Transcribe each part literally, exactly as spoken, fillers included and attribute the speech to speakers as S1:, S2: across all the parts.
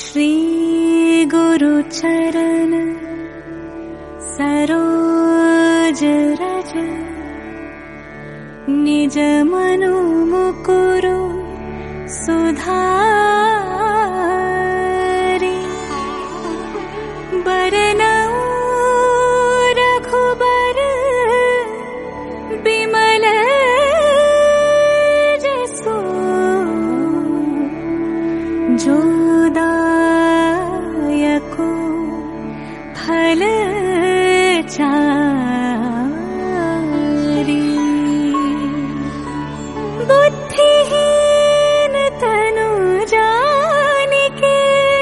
S1: श्री गुरु चरण सरोज रज निज मनु मुकुरु सुधारि बरनउँ रघुबर बिमल जसु जो दायको फल चारि बुद्धिहीन तनु जानिके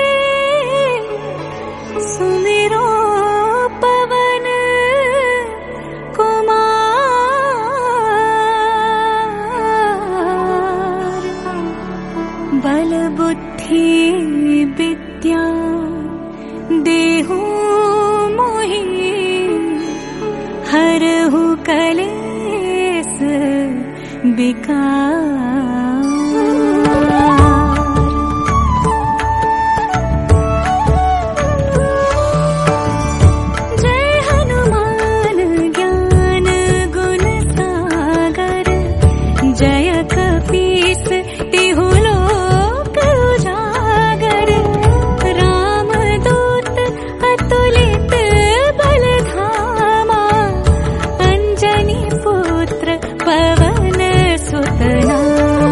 S1: सुमिरो पवन कुमार बल बुद्धि विद्या देहु मोहि हरहु कलेस विकार जय हनुमान ज्ञान गुण सागर जय कपीस तिहु लोक उजागर रामदूत अतुलित बल धामा अंजनी पुत्र पवन सुत नामा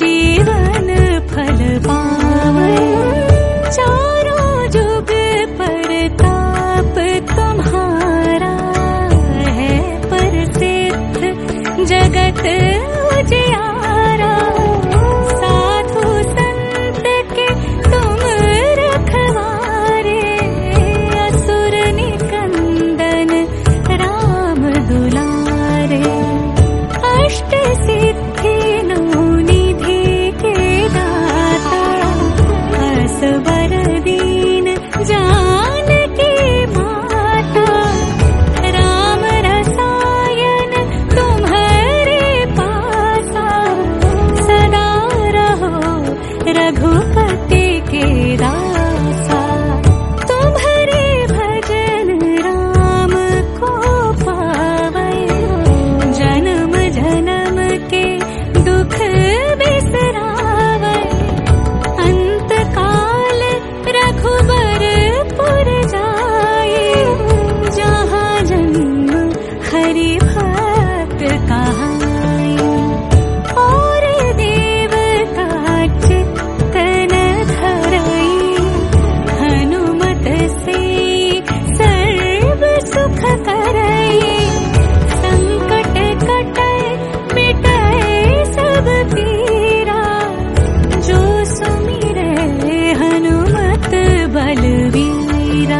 S1: जीवन फल पावै। चारों जुग परताप तुम्हारा है प्रसिद्ध जगत उजियारा। साधु संत के तुम रखवारे, असुर निकंदन राम दुलारे। अष्ट सिद्धि नौ निधि के दाता, असबर दीन जानकी माता। राम रसायन तुम्हारे पासा, सदा रहो रघुपति के दासा। तुम्हारे भजन राम को पावै, जन्म जन्म के दुख बिसरावै। अंत काल रघुबरपुर जाए, जहाँ जन्म हरि भक्त कहाए। और देवता चित्तन धरई, हनुमत से सर्व सुख करई। संकट कटै मिटै सब पीरा, जो सुमिरै हनुमत बलवीरा।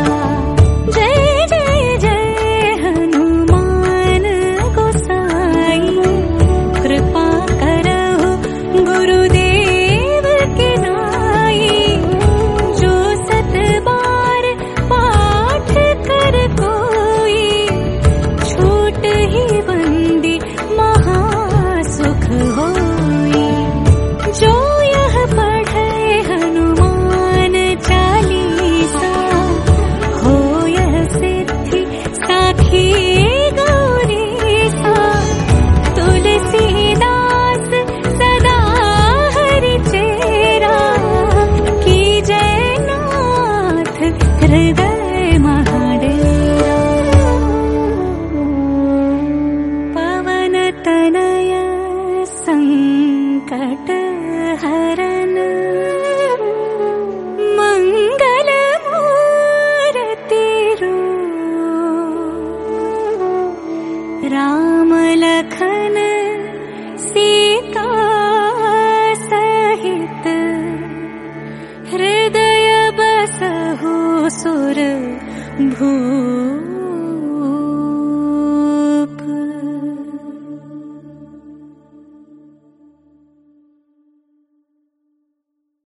S1: जय जय जय हनुमान गोसाई, कृपा करहु गुरुदेव के नाई। जो सत बार पाठ कर कोई, छूट ही बंदी महा सुख होई। जो यह पढ़े हनुमान चालीसा, हो यह सिद्धि साखी गौरीसा। तुलसीदास सदा हरि चेरा, की जय नाथ हृदय महाडेरा। पवन तनय संकट हरन, मंगल मूर्ति रूप। राम लखन सीता सहित, हृदय बसहु सुर भूप।